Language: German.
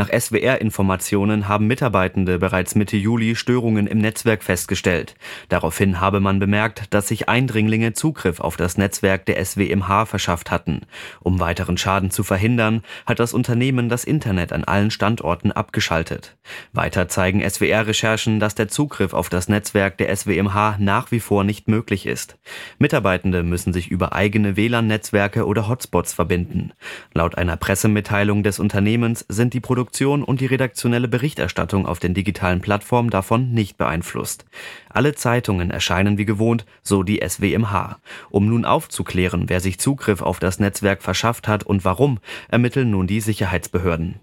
Nach SWR-Informationen haben Mitarbeitende bereits Mitte Juli Störungen im Netzwerk festgestellt. Daraufhin habe man bemerkt, dass sich Eindringlinge Zugriff auf das Netzwerk der SWMH verschafft hatten. Um weiteren Schaden zu verhindern, hat das Unternehmen das Internet an allen Standorten abgeschaltet. Weiter zeigen SWR-Recherchen, dass der Zugriff auf das Netzwerk der SWMH nach wie vor nicht möglich ist. Mitarbeitende müssen sich über eigene WLAN-Netzwerke oder Hotspots verbinden. Laut einer Pressemitteilung des Unternehmens sind die Produktion und die redaktionelle Berichterstattung auf den digitalen Plattformen davon nicht beeinflusst. Alle Zeitungen erscheinen wie gewohnt, so die SWMH. Um nun aufzuklären, wer sich Zugriff auf das Netzwerk verschafft hat und warum, ermitteln nun die Sicherheitsbehörden.